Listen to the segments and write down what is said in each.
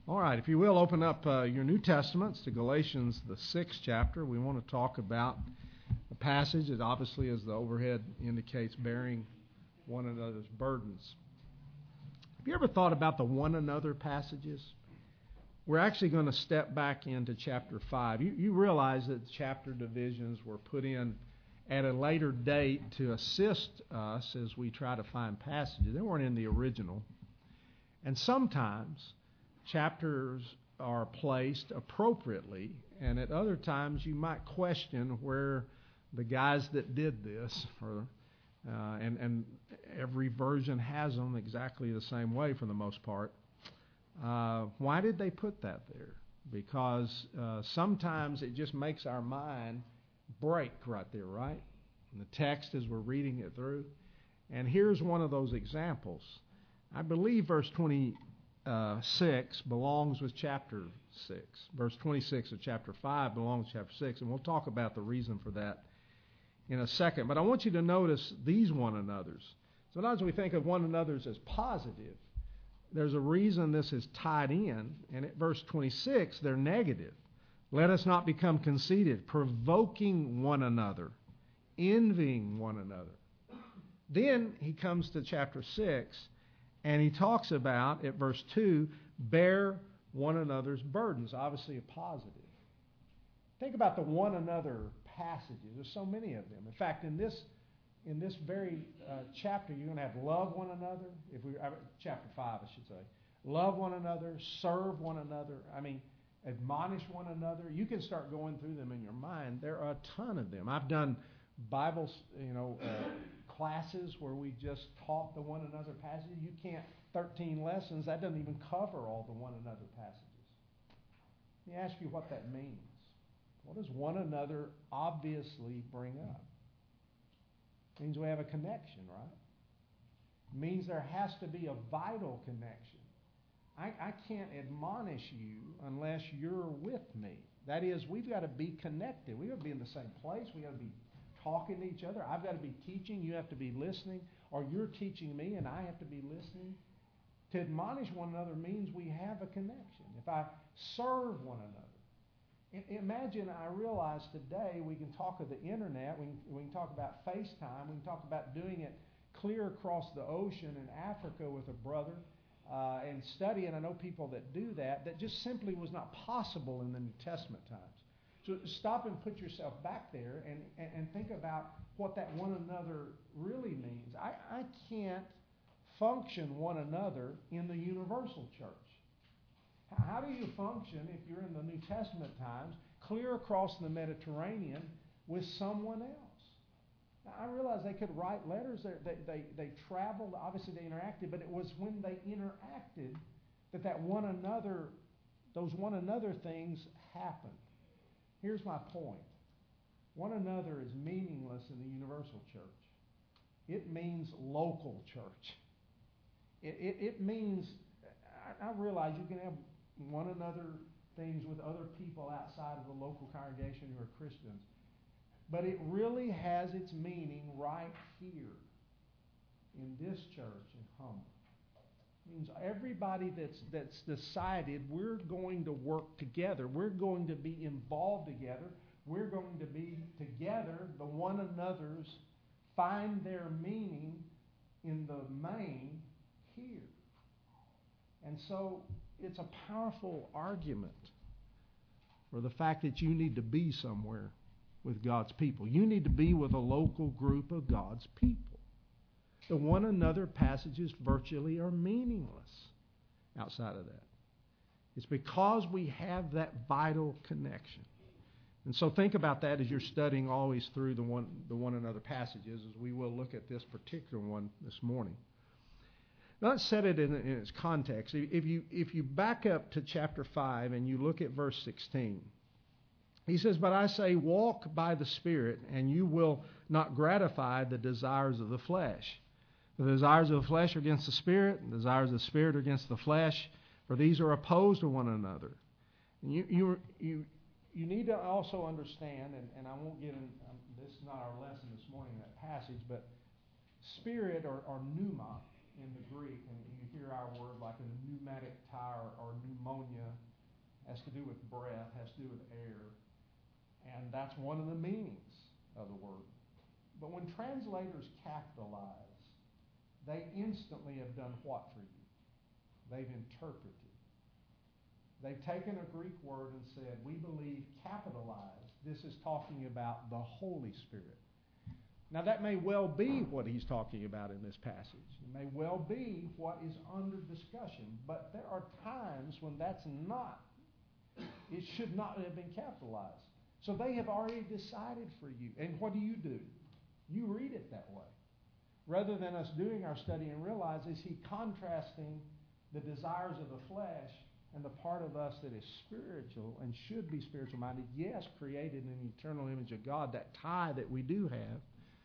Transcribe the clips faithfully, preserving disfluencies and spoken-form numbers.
All right, if you will, open up uh, your New Testaments to Galatians, the sixth chapter. We want to talk about a passage that obviously, as the overhead indicates, bearing one another's burdens. Have you ever thought about the one another passages? We're actually going to step back into chapter five. You, you realize that chapter divisions were put in at a later date to assist us as we try to find passages. They weren't in the original. And sometimes chapters are placed appropriately, and at other times you might question where the guys that did this, or, uh, and, and every version has them exactly the same way for the most part. Uh, why did they put that there? Because uh, sometimes it just makes our mind break right there, right? In the text as we're reading it through. And here's one of those examples. I believe verse twenty-six belongs with chapter six. Verse twenty-six of chapter five belongs to chapter six, and we'll talk about the reason for that in a second. But I want you to notice these one another's. Sometimes we think of one another's as positive. There's a reason this is tied in, and at verse twenty-six, they're negative. Let us not become conceited, provoking one another, envying one another. Then he comes to chapter six, and he talks about, at verse two, bear one another's burdens, obviously a positive. Think about the one another passages. There's so many of them. In fact, in this in this very uh, chapter, you're going to have love one another. If we uh, chapter five, I should say, love one another, serve one another. I mean, admonish one another. You can start going through them in your mind. There are a ton of them. I've done Bible, you know, uh, classes where we just taught the one another passages. You can't, thirteen lessons, that doesn't even cover all the one another passages. Let me ask you what that means. What does one another obviously bring up? It means we have a connection, right? It means there has to be a vital connection. I, I can't admonish you unless you're with me. That is, we've got to be connected. We've got to be in the same place. We've got to be talking to each other. I've got to be teaching. You have to be listening. Or you're teaching me and I have to be listening. To admonish one another means we have a connection. If I serve one another. Imagine, I realize today we can talk of the internet, we can, we can talk about FaceTime, we can talk about doing it clear across the ocean in Africa with a brother uh, and study, and I know people that do that, that just simply was not possible in the New Testament times. So stop and put yourself back there and, and, and think about what that one another really means. I, I can't function one another in the universal church. How do you function if you're in the New Testament times, clear across the Mediterranean with someone else? Now, I realize they could write letters. They, they, they traveled. Obviously, they interacted. But it was when they interacted that that one another, those one another things happened. Here's my point. One another is meaningless in the universal church. It means local church. It, it, it means, I, I realize you can have one another things with other people outside of the local congregation who are Christians. But it really has its meaning right here in this church in Humble. It means everybody that's that's decided we're going to work together. We're going to be involved together. We're going to be together. The one another's find their meaning in the main here. And so it's a powerful argument for the fact that you need to be somewhere with God's people. You need to be with a local group of God's people. The one another passages virtually are meaningless outside of that. It's because we have that vital connection. And so think about that as you're studying always through the one, the one another passages, as we will look at this particular one this morning. Now, let's set it in, in its context. If you if you back up to chapter five and you look at verse sixteen, he says, "But I say, walk by the Spirit, and you will not gratify the desires of the flesh. The desires of the flesh are against the Spirit, and the desires of the Spirit are against the flesh, for these are opposed to one another." And you you you you need to also understand, and, and I won't get in, um, this is not our lesson this morning, that passage, but Spirit or, or pneuma in the Greek, and you hear our word like a pneumatic tire or pneumonia, has to do with breath, has to do with air, and that's one of the meanings of the word. But when translators capitalize, they instantly have done what for you? They've interpreted. They've taken a Greek word and said, we believe capitalized, this is talking about the Holy Spirit. Now that may well be what he's talking about in this passage. It may well be what is under discussion, but there are times when that's not. It should not have been capitalized. So they have already decided for you. And what do you do? You read it that way. Rather than us doing our study and realize, is he contrasting the desires of the flesh and the part of us that is spiritual and should be spiritual minded, yes, created in the eternal image of God, that tie that we do have.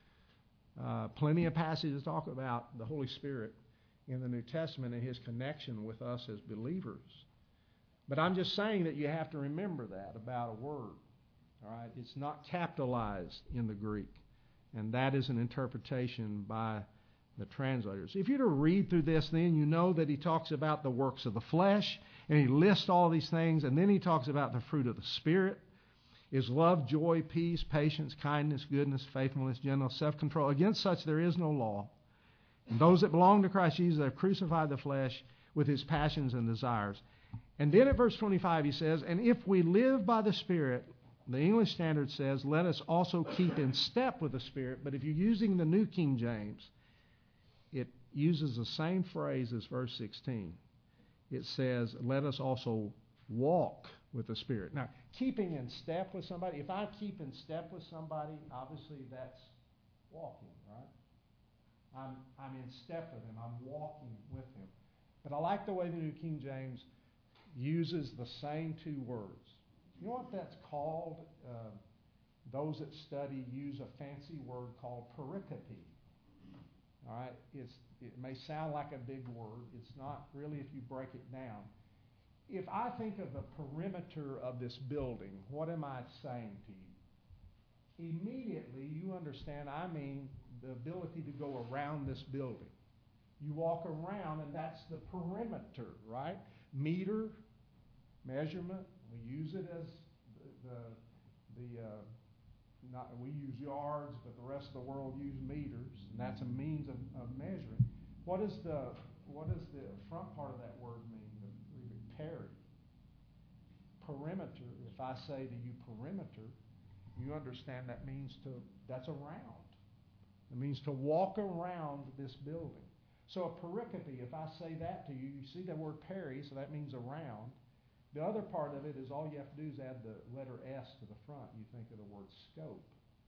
Uh, plenty of passages talk about the Holy Spirit in the New Testament and his connection with us as believers. But I'm just saying that you have to remember that about a word. All right? It's not capitalized in the Greek. And that is an interpretation by the translators. If you were to read through this, then you know that he talks about the works of the flesh, and he lists all these things, and then he talks about the fruit of the Spirit. Is love, joy, peace, patience, kindness, goodness, faithfulness, gentleness, self-control. Against such there is no law. And those that belong to Christ Jesus have crucified the flesh with his passions and desires. And then at verse twenty-five he says, and if we live by the Spirit, the English Standard says, let us also keep in step with the Spirit. But if you're using the New King James, it uses the same phrase as verse sixteen. It says, let us also walk with the Spirit. Now, keeping in step with somebody, if I keep in step with somebody, obviously that's walking, right? I'm, I'm in step with him. I'm walking with him. But I like the way the New King James uses the same two words. You know what that's called? Uh, those that study use a fancy word called pericope. All right? It's, it may sound like a big word. It's not really if you break it down. If I think of the perimeter of this building, what am I saying to you? Immediately, you understand, I mean the ability to go around this building. You walk around, and that's the perimeter, right? Meter, measurement, we use it as the, the, the uh, not, we use yards, but the rest of the world use meters, and that's a means of, of measuring. What is the, what does the front part of that word mean? Peri. Perimeter, if I say to you perimeter, you understand that means to, that's around. It means to walk around this building. So a pericope, if I say that to you, you see the word peri, so that means around. The other part of it is all you have to do is add the letter S to the front. You think of the word scope.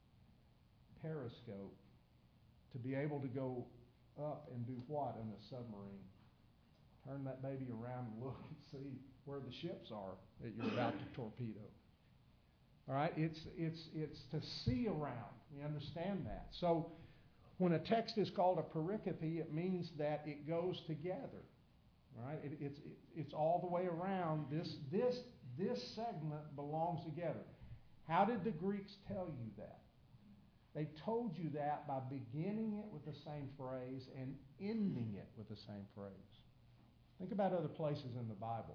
Periscope. To be able to go up and do what in a submarine? Turn that baby around and look and see where the ships are that you're about to torpedo. All right? It's, it's, it's to see around. We understand that. So when a text is called a pericope, it means that it goes together. All right? It, it's, it, it's all the way around. This, this, this segment belongs together. How did the Greeks tell you that? They told you that by beginning it with the same phrase and ending it with the same phrase. Think about other places in the Bible.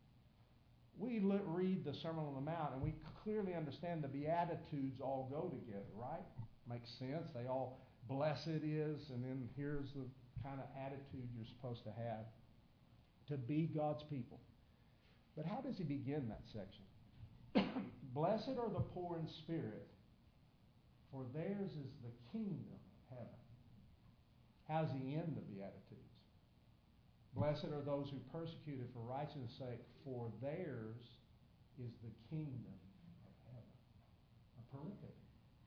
We read the Sermon on the Mount, and we clearly understand the Beatitudes all go together, right? Makes sense. They all, blessed is, and then here's the kind of attitude you're supposed to have to be God's people. But how does he begin that section? Blessed are the poor in spirit, for theirs is the kingdom of heaven. How does he end the Beatitudes? Blessed are those who are persecuted for righteousness' sake, for theirs is the kingdom of heaven. A pericope.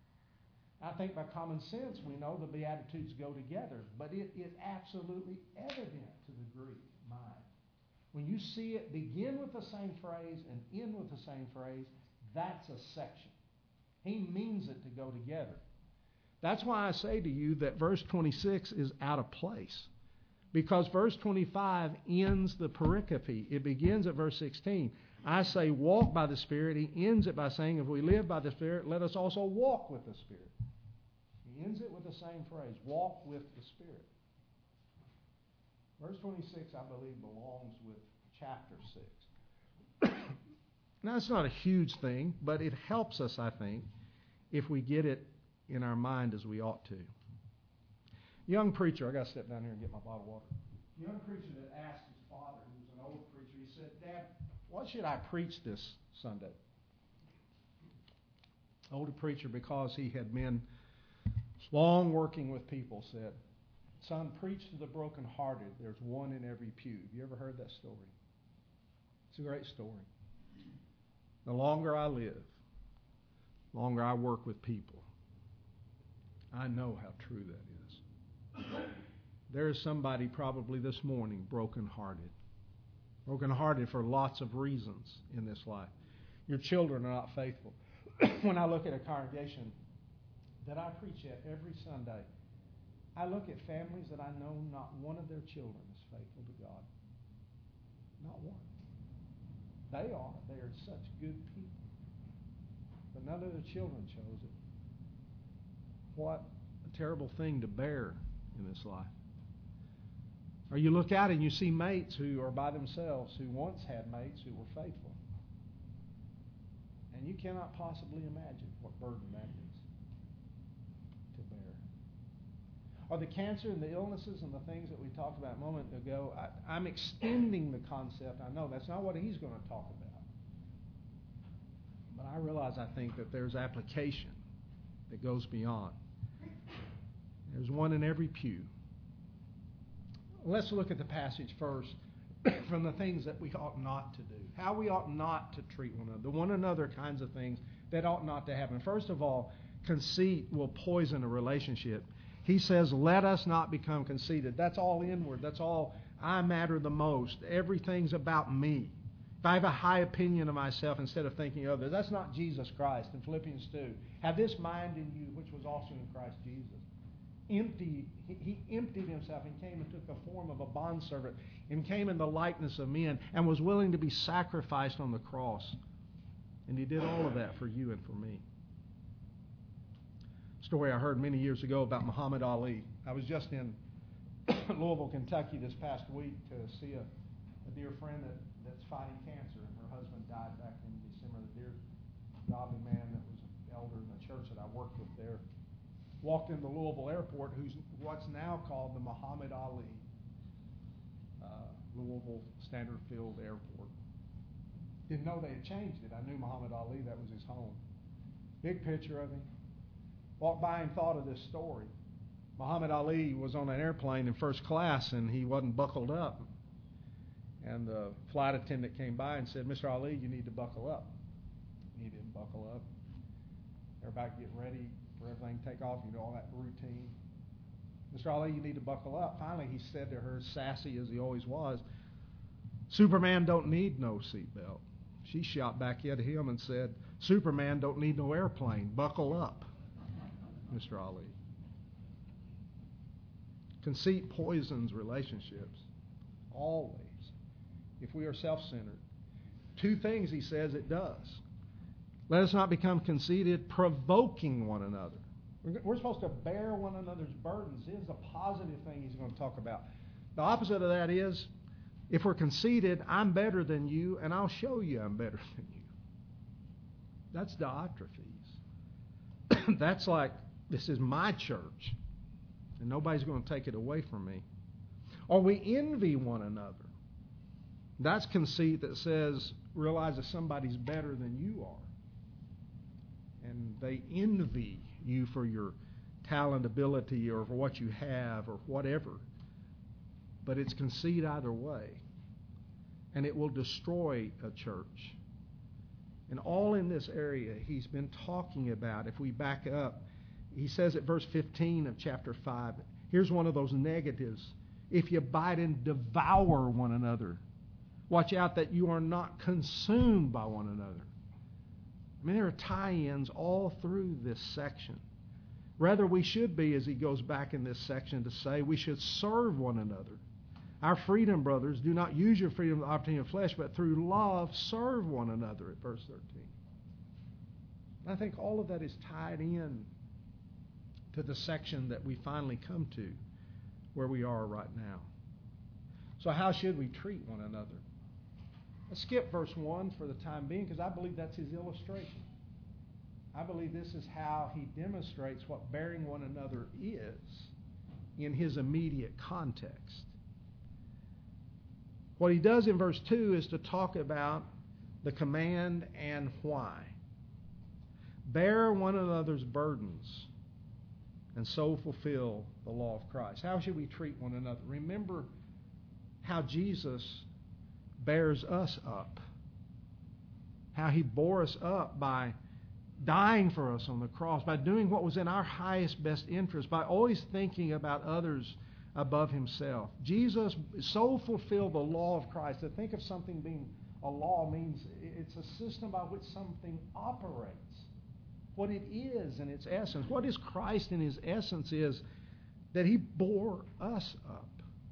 I think by common sense we know the Beatitudes go together, but it is absolutely evident to the Greek mind. When you see it begin with the same phrase and end with the same phrase, that's a section. He means it to go together. That's why I say to you that verse twenty-six is out of place. Because verse twenty-five ends the pericope. It begins at verse sixteen. I say walk by the Spirit. He ends it by saying if we live by the Spirit, let us also walk with the Spirit. He ends it with the same phrase, walk with the Spirit. Verse twenty-six, I believe, belongs with chapter six. Now, it's not a huge thing, but it helps us, I think, if we get it in our mind as we ought to. Young preacher, I got to step down here and get my bottle of water. Young preacher that asked his father, who was an old preacher, he said, Dad, what should I preach this Sunday? Older preacher, because he had been long working with people, said, Son, preach to the brokenhearted. There's one in every pew. Have you ever heard that story? It's a great story. The longer I live, the longer I work with people, I know how true that is. There is somebody probably this morning brokenhearted. Brokenhearted for lots of reasons in this life. Your children are not faithful. When I look at a congregation that I preach at every Sunday, I look at families that I know not one of their children is faithful to God. Not one. They are. They are such good people. But none of their children chose it. What a terrible thing to bear in this life. Or you look out and you see mates who are by themselves, who once had mates who were faithful. And you cannot possibly imagine what burden that is to bear. Or the cancer and the illnesses and the things that we talked about a moment ago, I, I'm extending the concept. I know that's not what he's going to talk about. But I realize, I think, that there's application that goes beyond. There's one in every pew. Let's look at the passage first from the things that we ought not to do. How we ought not to treat one another. The one another kinds of things that ought not to happen. First of all, conceit will poison a relationship. He says, let us not become conceited. That's all inward. That's all I matter the most. Everything's about me. If I have a high opinion of myself instead of thinking of others, that's not Jesus Christ. In Philippians two, have this mind in you which was also in Christ Jesus. Empty, he, he emptied himself and came and took the form of a bondservant and came in the likeness of men and was willing to be sacrificed on the cross. And he did all of that for you and for me. Story I heard many years ago about Muhammad Ali. I was just in Louisville, Kentucky this past week to see a, a dear friend that, that's fighting cancer, and her husband died back in December. The dear godly man that was an elder in the church that I worked with there walked into Louisville Airport, who's what's now called the Muhammad Ali uh, Louisville Standard Field Airport. Didn't know they had changed it. I knew Muhammad Ali, that was his home. Big picture of him. Walked by and thought of this story. Muhammad Ali was on an airplane in first class, and he wasn't buckled up. And the flight attendant came by and said, Mister Ali, you need to buckle up. He didn't buckle up. Everybody get ready for everything to take off, you know, all that routine. Mister Ali, you need to buckle up. Finally, he said to her, sassy as he always was, Superman don't need no seatbelt. She shot back at him and said, Superman don't need no airplane. Buckle up, Mister Ali. Conceit poisons relationships, always, if we are self-centered. Two things he says it does. Let us not become conceited, provoking one another. We're supposed to bear one another's burdens. It is a positive thing he's going to talk about. The opposite of that is, if we're conceited, I'm better than you, and I'll show you I'm better than you. That's Diotrephes. That's like, this is my church, and nobody's going to take it away from me. Or we envy one another. That's conceit that says, realize that somebody's better than you are. And they envy you for your talent, ability, or for what you have, or whatever. But it's conceit either way. And it will destroy a church. And all in this area he's been talking about, if we back up, he says at verse fifteen of chapter five, here's one of those negatives. If you bite and devour one another, watch out that you are not consumed by one another. I mean, there are tie-ins all through this section. Rather, we should be, as he goes back in this section to say, we should serve one another. Our freedom, brothers, do not use your freedom of the opportunity of flesh, but through love serve one another, at verse thirteen. And I think all of that is tied in to the section that we finally come to, where we are right now. So how should we treat one another? Let's skip verse one for the time being, because I believe that's his illustration. I believe this is how he demonstrates what bearing one another is in his immediate context. What he does in verse two is to talk about the command and why. Bear one another's burdens and so fulfill the law of Christ. How should we treat one another? Remember how Jesus bears us up. How he bore us up by dying for us on the cross, by doing what was in our highest best interest, by always thinking about others above himself. Jesus so fulfilled the law of Christ. To think of something being a law means it's a system by which something operates. What it is in its essence. What is Christ in his essence is that he bore us up.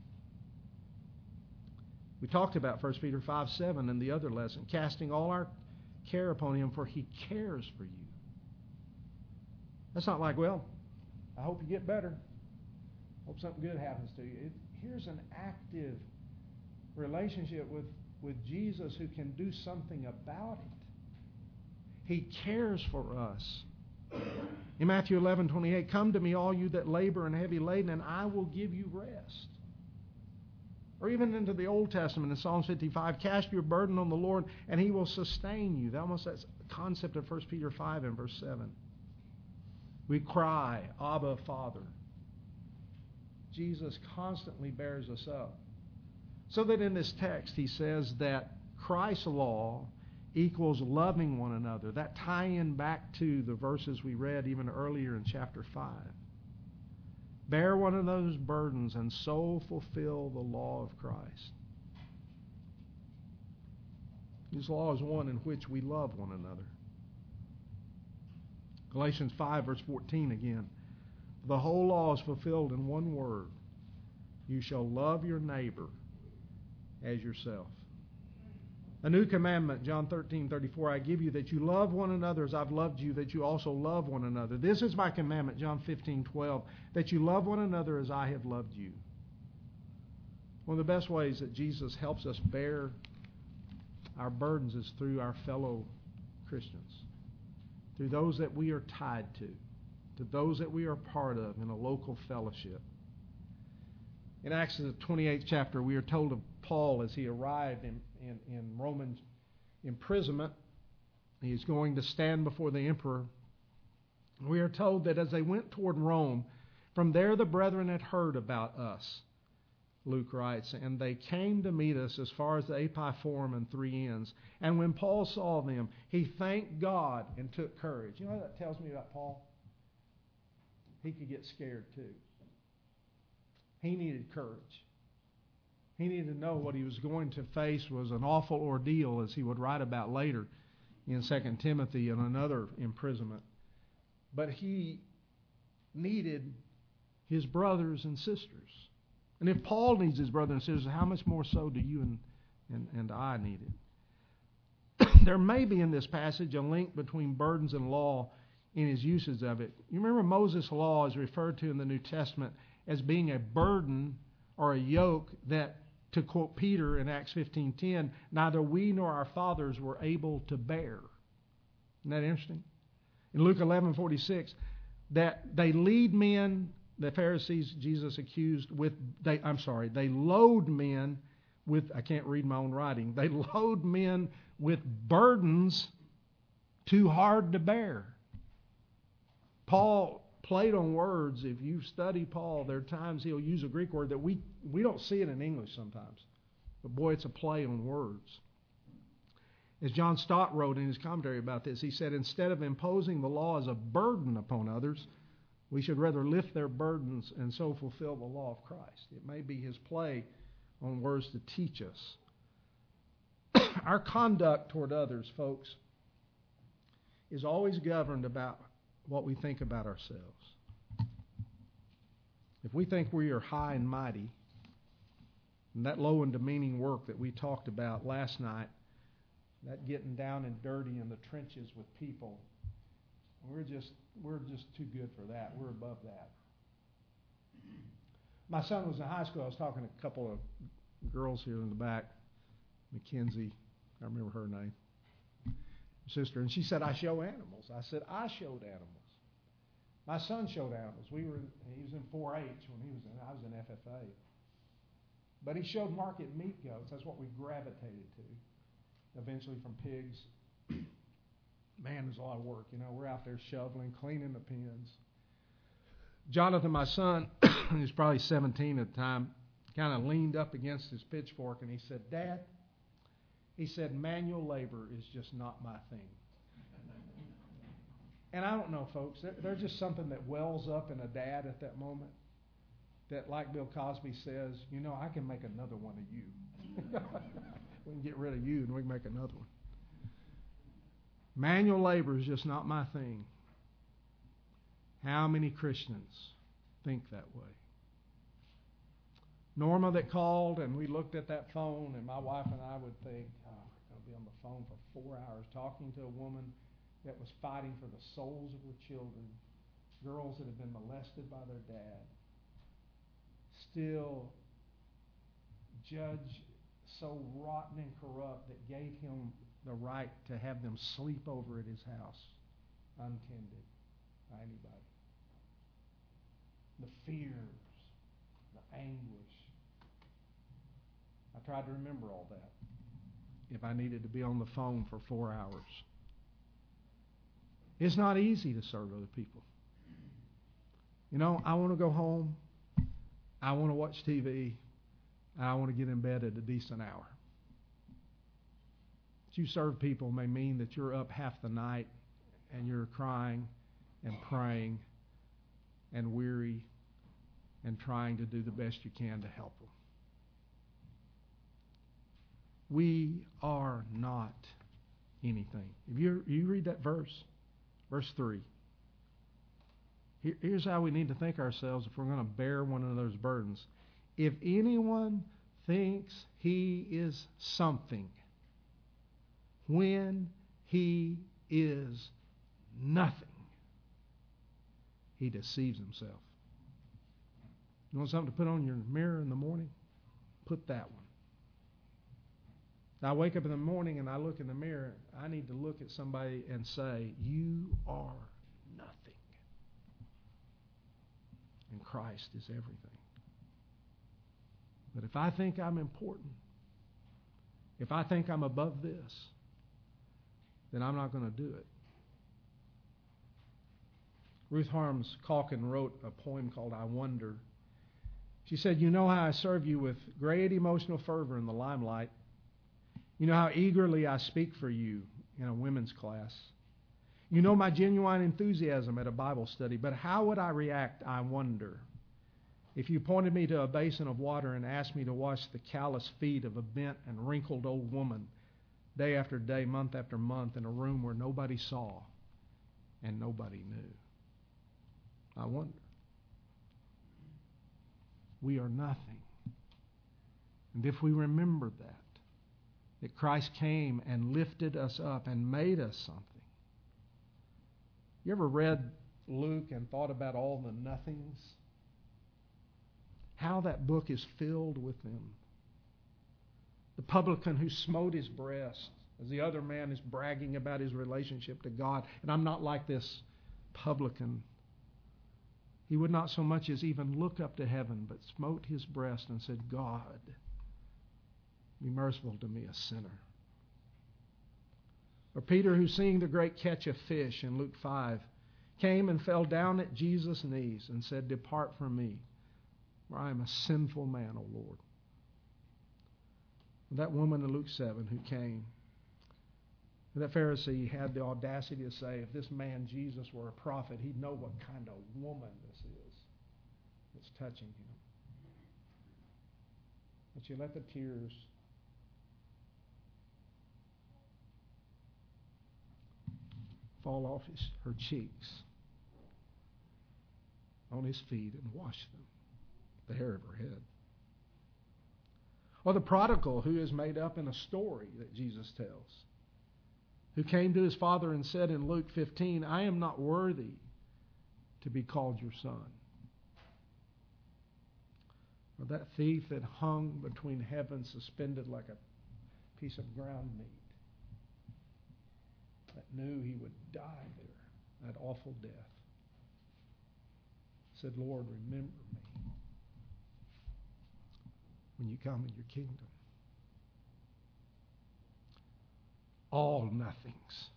We talked about First Peter five seven in the other lesson, casting all our care upon him, for he cares for you. That's not like, well, I hope you get better. Hope something good happens to you. It, here's an active relationship with, with Jesus who can do something about it. He cares for us. In Matthew eleven twenty-eight, come to me, all you that labor and heavy laden, and I will give you rest. Or even into the Old Testament in Psalm fifty-five, cast your burden on the Lord, and he will sustain you. That almost that concept of First Peter five and verse seven. We cry, Abba, Father. Jesus constantly bears us up. So that in this text he says that Christ's law equals loving one another. That tie-in back to the verses we read even earlier in chapter five. Bear one another's burdens and so fulfill the law of Christ. His law is one in which we love one another. Galatians five verse fourteen again. The whole law is fulfilled in one word. You shall love your neighbor as yourself. A new commandment, John thirteen thirty-four, I give you that you love one another as I've loved you, that you also love one another. This is my commandment, John fifteen twelve, that you love one another as I have loved you. One of the best ways that Jesus helps us bear our burdens is through our fellow Christians, through those that we are tied to, to those that we are part of in a local fellowship. In Acts the twenty-eighth chapter, we are told of Paul as he arrived in, in, in Roman imprisonment. He's going to stand before the emperor. We are told that as they went toward Rome, from there the brethren had heard about us, Luke writes, and they came to meet us as far as the Api Forum and Three Inns. And when Paul saw them, he thanked God and took courage. You know what that tells me about Paul? He could get scared too. He needed courage. He needed to know what he was going to face was an awful ordeal, as he would write about later in Second Timothy and another imprisonment. But he needed his brothers and sisters. And if Paul needs his brothers and sisters, how much more so do you and, and, and I need it? There may be in this passage a link between burdens and law in his uses of it. You remember Moses' law is referred to in the New Testament as being a burden or a yoke that, to quote Peter in Acts fifteen ten, neither we nor our fathers were able to bear. Isn't that interesting? In Luke eleven forty-six, that they lead men, the Pharisees Jesus accused with, they, I'm sorry, they load men with, I can't read my own writing, they load men with burdens too hard to bear. Paul played on words. If you study Paul, there are times he'll use a Greek word that we, we don't see it in English sometimes. But boy, it's a play on words. As John Stott wrote in his commentary about this, he said, instead of imposing the law as a burden upon others, we should rather lift their burdens and so fulfill the law of Christ. It may be his play on words to teach us. Our conduct toward others, folks, is always governed about what we think about ourselves. If we think we are high and mighty, and that low and demeaning work that we talked about last night, that getting down and dirty in the trenches with people, we're just we're just too good for that. We're above that. My son was in high school. I was talking to a couple of girls here in the back, Mackenzie, I remember her name, sister, and she said, I show animals. I said, I showed animals. My son showed animals. We were in, he was in four H when he was in, I was in F F A. But he showed market meat goats. That's what we gravitated to. Eventually from pigs. Man, there's a lot of work. You know, we're out there shoveling, cleaning the pens. Jonathan, my son, he was probably seventeen at the time, kind of leaned up against his pitchfork and he said, Dad, he said, manual labor is just not my thing. And I don't know, folks, there, there's just something that wells up in a dad at that moment that, like Bill Cosby says, you know, I can make another one of you. We can get rid of you and we can make another one. Manual labor is just not my thing. How many Christians think that way? Norma that called and we looked at that phone and my wife and I would think, oh, we're going to be on the phone for four hours talking to a woman that was fighting for the souls of her children, girls that had been molested by their dad. Still, judge so rotten and corrupt that gave him the right to have them sleep over at his house untended by anybody. The fears, the anguish. I tried to remember all that if I needed to be on the phone for four hours. It's not easy to serve other people. You know, I want to go home. I want to watch T V. And I want to get in bed at a decent hour. But you serve people may mean that you're up half the night and you're crying and praying and weary and trying to do the best you can to help them. We are not anything. If you you read that verse, verse three. Here, here's how we need to think ourselves if we're going to bear one of those burdens. If anyone thinks he is something when he is nothing, he deceives himself. You want something to put on your mirror in the morning? Put that one. I wake up in the morning and I look in the mirror. I need to look at somebody and say, you are nothing. And Christ is everything. But if I think I'm important, if I think I'm above this, then I'm not going to do it. Ruth Harms Calkin wrote a poem called I Wonder. She said, you know how I serve you with great emotional fervor in the limelight. You know how eagerly I speak for you in a women's class. You know my genuine enthusiasm at a Bible study. But how would I react, I wonder, if you pointed me to a basin of water and asked me to wash the callous feet of a bent and wrinkled old woman day after day, month after month, in a room where nobody saw and nobody knew? I wonder. We are nothing. And if we remember that, that Christ came and lifted us up and made us something. You ever read Luke and thought about all the nothings? How that book is filled with them. The publican who smote his breast as the other man is bragging about his relationship to God. And I'm not like this publican. He would not so much as even look up to heaven, but smote his breast and said, God, be merciful to me, a sinner. Or Peter, who seeing the great catch of fish in Luke five, came and fell down at Jesus' knees and said, depart from me, for I am a sinful man, O Lord. And that woman in Luke seven who came, and that Pharisee had the audacity to say, if this man Jesus were a prophet, he'd know what kind of woman this is that's touching him. But she let the tears fall off his, her cheeks, on his feet, and wash them, the hair of her head. Or the prodigal who is made up in a story that Jesus tells, who came to his father and said in Luke fifteen, I am not worthy to be called your son. Or that thief that hung between heaven suspended like a piece of ground meat, that knew he would die there, that awful death, said, Lord, remember me when you come in your kingdom. All nothings.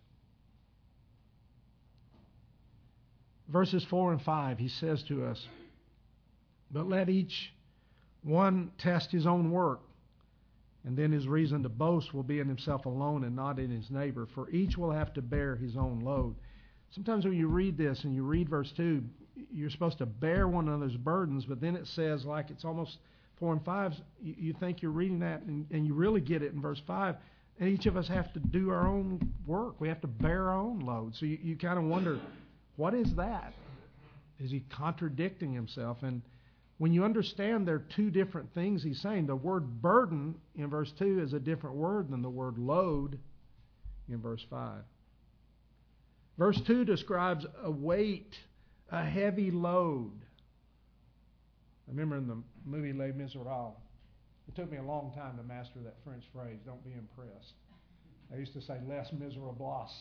Verses four and five, he says to us, but let each one test his own work, and then his reason to boast will be in himself alone and not in his neighbor, for each will have to bear his own load. Sometimes when you read this and you read verse two, you're supposed to bear one another's burdens, but then it says, like it's almost four and five, you, you think you're reading that, and, and you really get it in verse five, and each of us have to do our own work. We have to bear our own load. So you, you kind of wonder, what is that? Is he contradicting himself? And when you understand there are two different things he's saying, the word burden in verse two is a different word than the word load in verse five. Verse two describes a weight, a heavy load. I remember in the movie Les Miserables, it took me a long time to master that French phrase, don't be impressed. I used to say les miserables.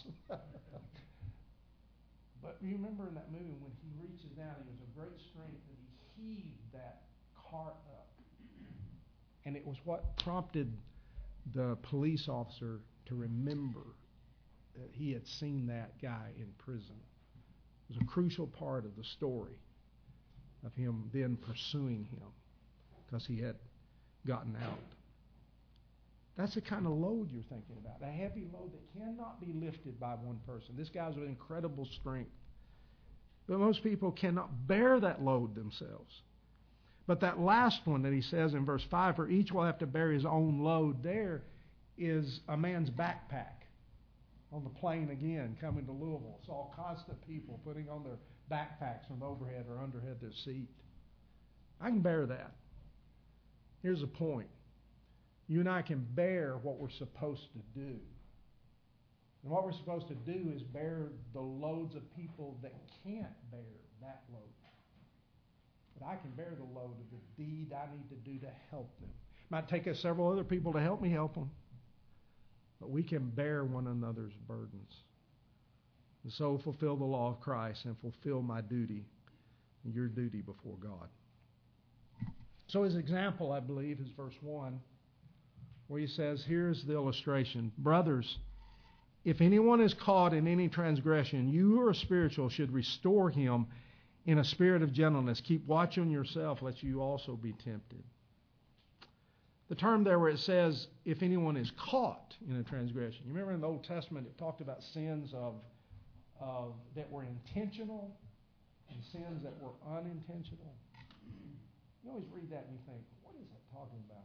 But you remember in that movie when he reaches down, he was of great strength, and he heaved that cart up. And it was what prompted the police officer to remember that he had seen that guy in prison. It was a crucial part of the story of him then pursuing him because he had gotten out. That's the kind of load you're thinking about, a heavy load that cannot be lifted by one person. This guy's with incredible strength. But most people cannot bear that load themselves. But that last one that he says in verse five, for each will have to bear his own load, there is a man's backpack on the plane again coming to Louisville. It's all constant people putting on their backpacks from overhead or underhead their seat. I can bear that. Here's the point. You and I can bear what we're supposed to do. And what we're supposed to do is bear the loads of people that can't bear that load. But I can bear the load of the deed I need to do to help them. It might take us several other people to help me help them. But we can bear one another's burdens. And so fulfill the law of Christ and fulfill my duty and your duty before God. So his example, I believe, is verse one, where he says, here's the illustration. Brothers, if anyone is caught in any transgression, you who are spiritual should restore him in a spirit of gentleness. Keep watch on yourself, lest you also be tempted. The term there where it says, if anyone is caught in a transgression. You remember in the Old Testament it talked about sins of, of that were intentional and sins that were unintentional. You always read that and you think, what is that talking about?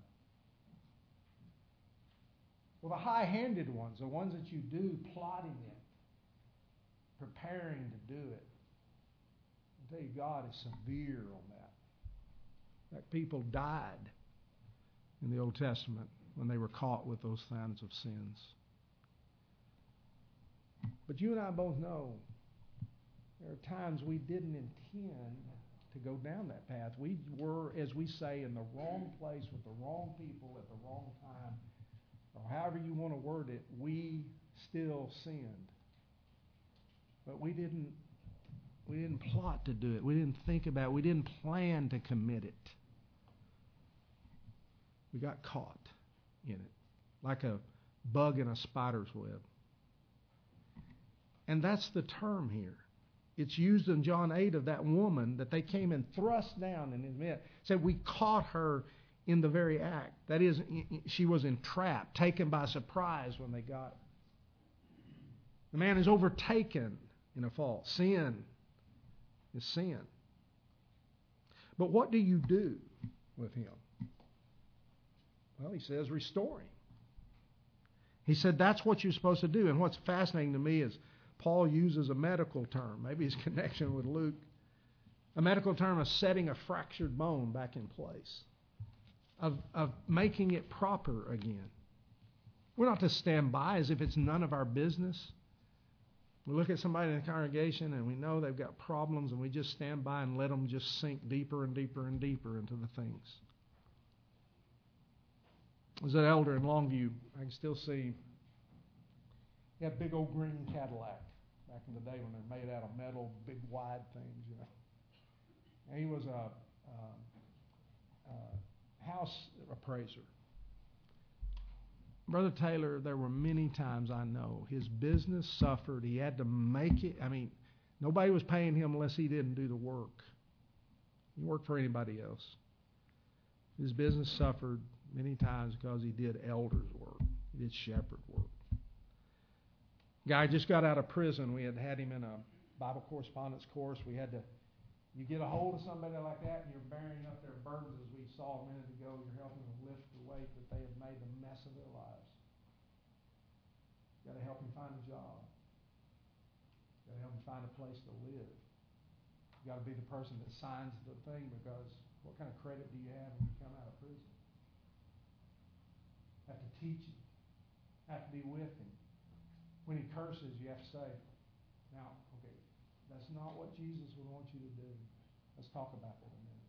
Well, the high-handed ones, the ones that you do plotting it, preparing to do it, I'll tell you, God is severe on that. In fact, people died in the Old Testament when they were caught with those kinds of sins. But you and I both know there are times we didn't intend to go down that path. We were, as we say, in the wrong place with the wrong people at the wrong time. Or however you want to word it, we still sinned. But we didn't we didn't plot to do it. We didn't think about it. We didn't plan to commit it. We got caught in it, like a bug in a spider's web. And that's the term here. It's used in John eight of that woman that they came and thrust down and admit. Said we caught her in the very act. That is, she was entrapped, taken by surprise when they got her. The man is overtaken in a fault. Sin is sin. But what do you do with him? Well, he says, restore him. He said that's what you're supposed to do. And what's fascinating to me is Paul uses a medical term, maybe his connection with Luke, a medical term of setting a fractured bone back in place. Of, of making it proper again. We're not to stand by as if it's none of our business. We look at somebody in the congregation and we know they've got problems and we just stand by and let them just sink deeper and deeper and deeper into the things. I was an elder in Longview. I can still see. He had a big old green Cadillac back in the day when they're made out of metal, big wide things, you know. And he was a, a, a house appraiser. Brother Taylor, there were many times I know his business suffered. He had to make it. I mean, nobody was paying him unless he didn't do the work. He worked for anybody else. His business suffered many times because he did elder's work. He did shepherd work. Guy just got out of prison. We had had him in a Bible correspondence course. We had to, you get a hold of somebody like that and you're bearing up their burdens, as we saw a minute ago. You're helping them lift the weight that they have made a mess of their lives. You got to help him find a job. You got to help him find a place to live. You got to be the person that signs the thing, because what kind of credit do you have when you come out of prison? Have to teach him. Have to be with him. When he curses, you have to say, now, okay, that's not what Jesus would want you to do. Let's talk about that a minute.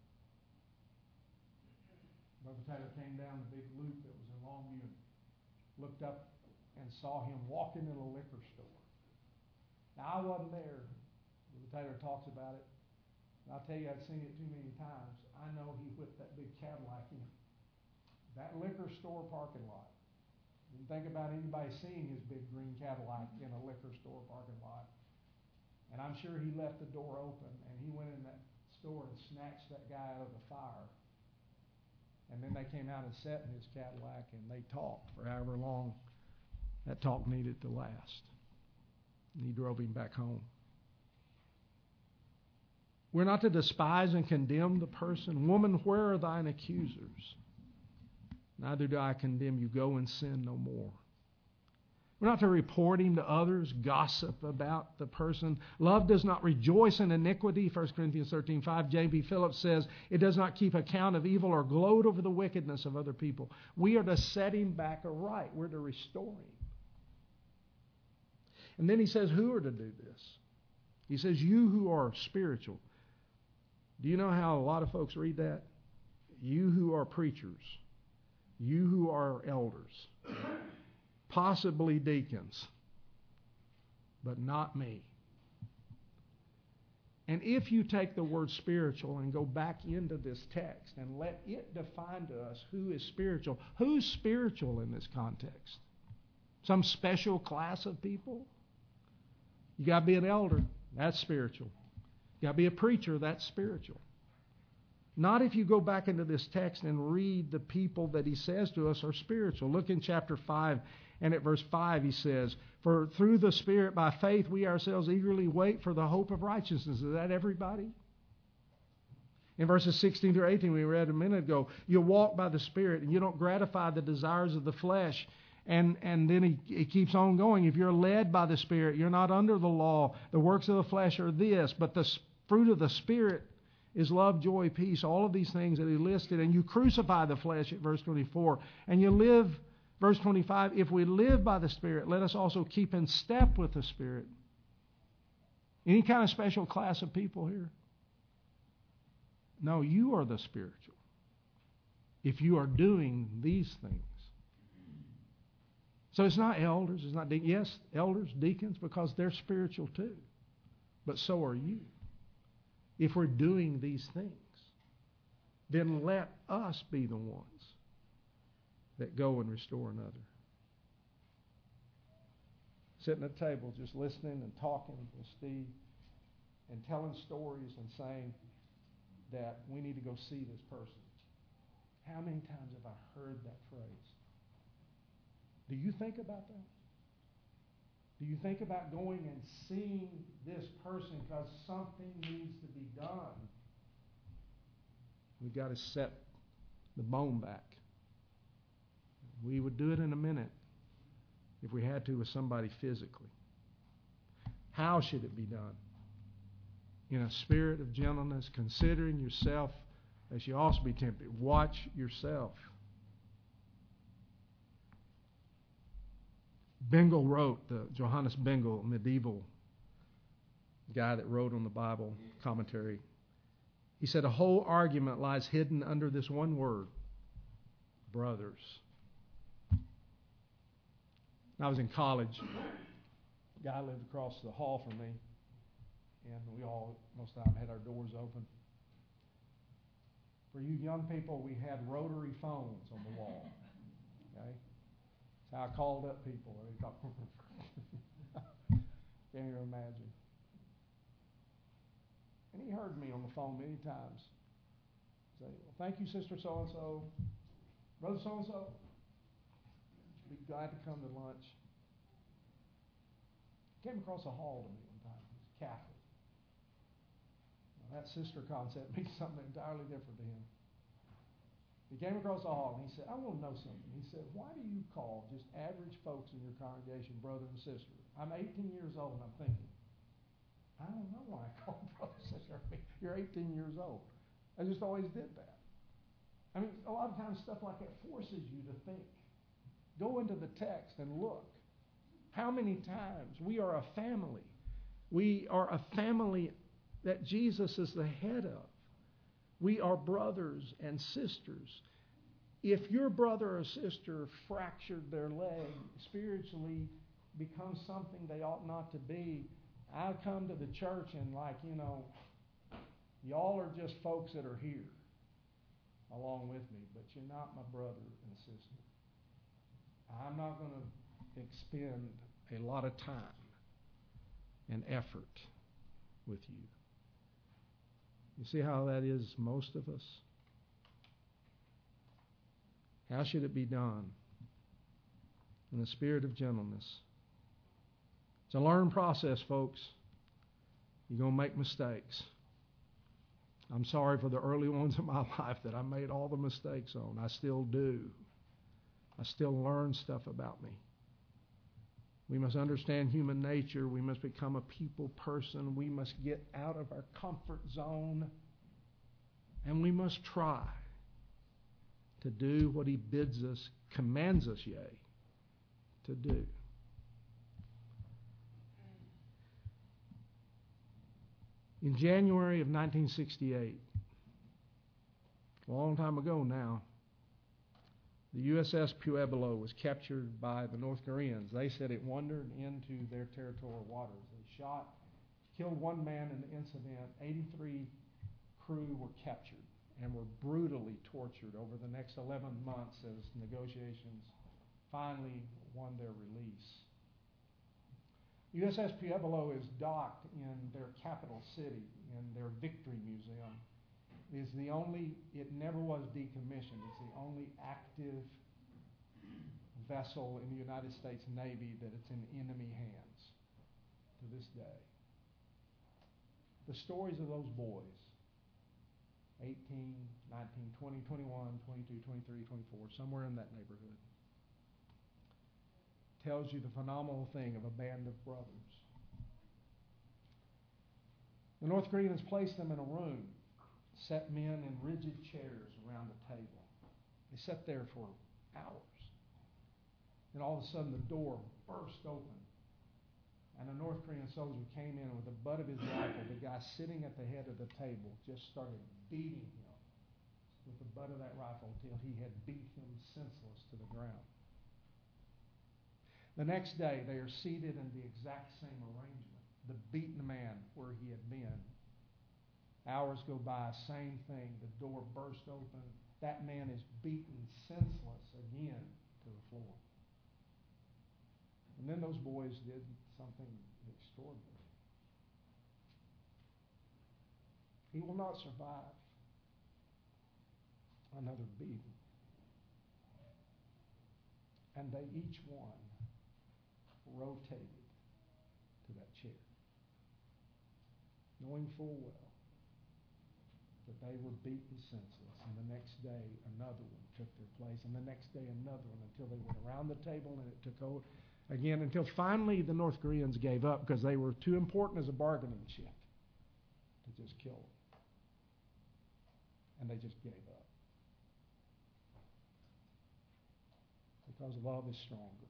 Brother Taylor came down the big loop that was in Longview and looked up and saw him walking in a liquor store. Now, I wasn't there. Brother Taylor talks about it. And I'll tell you, I've seen it too many times. I know he whipped that big Cadillac in that liquor store parking lot. Didn't think about anybody seeing his big green Cadillac in a liquor store parking lot. And I'm sure he left the door open, and he went in that store and snatched that guy out of the fire. And then they came out and sat in his Cadillac, and they talked for however long that talk needed to last. And he drove him back home. We're not to despise and condemn the person. Woman, where are thine accusers? Neither do I condemn you. Go and sin no more. We're not to report him to others, gossip about the person. Love does not rejoice in iniquity. First Corinthians thirteen five. J B Phillips says it does not keep account of evil or gloat over the wickedness of other people. We are to set him back aright. We're to restore him. And then he says, who are to do this? He says, you who are spiritual. Do you know how a lot of folks read that? You who are preachers. You who are elders. Possibly deacons. But not me. And if you take the word spiritual and go back into this text and let it define to us who is spiritual, who's spiritual in this context? Some special class of people? You got to be an elder. That's spiritual. You got to be a preacher. That's spiritual. Not if you go back into this text and read the people that he says to us are spiritual. Look in chapter five, and at verse five he says, for through the Spirit by faith we ourselves eagerly wait for the hope of righteousness. Is that everybody? In verses sixteen through eighteen we read a minute ago, you walk by the Spirit and you don't gratify the desires of the flesh. And and then he, he keeps on going. If you're led by the Spirit, you're not under the law. The works of the flesh are this, but the fruit of the Spirit is love, joy, peace, all of these things that he listed. And you crucify the flesh at verse twenty-four. And you live, verse twenty-five, if we live by the Spirit, let us also keep in step with the Spirit. Any kind of special class of people here? No, you are the spiritual. If you are doing these things. So it's not elders, it's not deacons. Yes, elders, deacons, because they're spiritual too. But so are you. If we're doing these things, then let us be the ones that go and restore another. Sitting at the table, just listening and talking with Steve and telling stories and saying that we need to go see this person. How many times have I heard that phrase? Do you think about that? Do you think about going and seeing this person because something needs to be done? We've got to set the bone back. We would do it in a minute if we had to with somebody physically. How should it be done? In a spirit of gentleness, considering yourself, as you also be tempted. Watch yourself. Bengel wrote, the Johannes Bengel, medieval guy that wrote on the Bible commentary. He said, a whole argument lies hidden under this one word, brothers. When I was in college, a guy lived across the hall from me, and we all, most of the time, had our doors open. For you young people, we had rotary phones on the wall. Okay? That's how I called up people. They thought, can't even imagine. And he heard me on the phone many times. Say, well, thank you, Sister So-and-so. Brother So-and-so. Be glad to come to lunch. Came across a hall to me one time. He was Catholic. Now, that sister concept means something entirely different to him. He came across the hall and he said, I want to know something. He said, why do you call just average folks in your congregation brother and sister? I'm eighteen years old and I'm thinking, I don't know why I call brother and sister. I mean, you're eighteen years old. I just always did that. I mean, a lot of times stuff like that forces you to think. Go into the text and look. How many times we are a family. We are a family that Jesus is the head of. We are brothers and sisters. If your brother or sister fractured their leg, spiritually becomes something they ought not to be, I come to the church and like, you know, y'all are just folks that are here along with me, but you're not my brother and sister. I'm not going to expend a lot of time and effort with you. You see how that is most of us? How should it be done? In the spirit of gentleness. It's a learned process, folks. You're going to make mistakes. I'm sorry for the early ones in my life that I made all the mistakes on. I still do. I still learn stuff about me. We must understand human nature. We must become a people person. We must get out of our comfort zone. And we must try to do what He bids us, commands us, yea, to do. In January of nineteen sixty-eight, a long time ago now, the U S S Pueblo was captured by the North Koreans. They said it wandered into their territorial waters. They shot, killed one man in the incident. eighty-three crew were captured and were brutally tortured over the next eleven months as negotiations finally won their release. U S S Pueblo is docked in their capital city, in their Victory Museum. It is the only, it never was decommissioned. It's the only active vessel in the United States Navy that it's in enemy hands to this day. The stories of those boys, eighteen, nineteen, twenty, twenty-one, twenty-two, twenty-three, twenty-four, somewhere in that neighborhood, tells you the phenomenal thing of a band of brothers. The North Koreans placed them in a room, set men in rigid chairs around a table. They sat there for hours. And all of a sudden the door burst open. And a North Korean soldier came in with the butt of his rifle. The guy sitting at the head of the table just started beating him with the butt of that rifle until he had beat him senseless to the ground. The next day, they are seated in the exact same arrangement. The beaten man where he had been. Hours go by, same thing. The door burst open. That man is beaten senseless again to the floor. And then those boys did something extraordinary. He will not survive another beating. And they each one rotated to that chair, knowing full well that they were beaten senseless, and the next day another one took their place, and the next day another one, until they went around the table and it took over again, until finally the North Koreans gave up because they were too important as a bargaining chip to just kill them. And they just gave up. Because love is stronger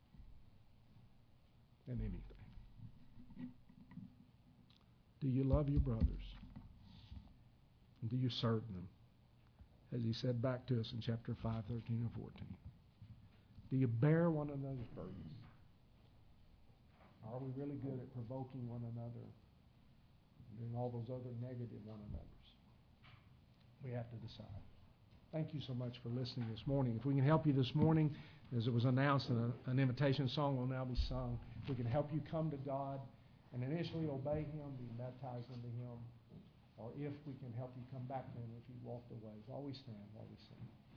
than anything. Do you love your brothers? And do you serve them? As he said back to us in chapter five, thirteen and fourteen. Do you bear one another's burdens? are we really good at provoking one another and doing all those other negative one another's? We have to decide. Thank you so much for listening this morning. If we can help you this morning, as it was announced, an, an invitation song will now be sung. If we can help you come to God and initially obey Him, be baptized into Him, or if we can help you come back to Him if you walked away. While we stand, while we sing.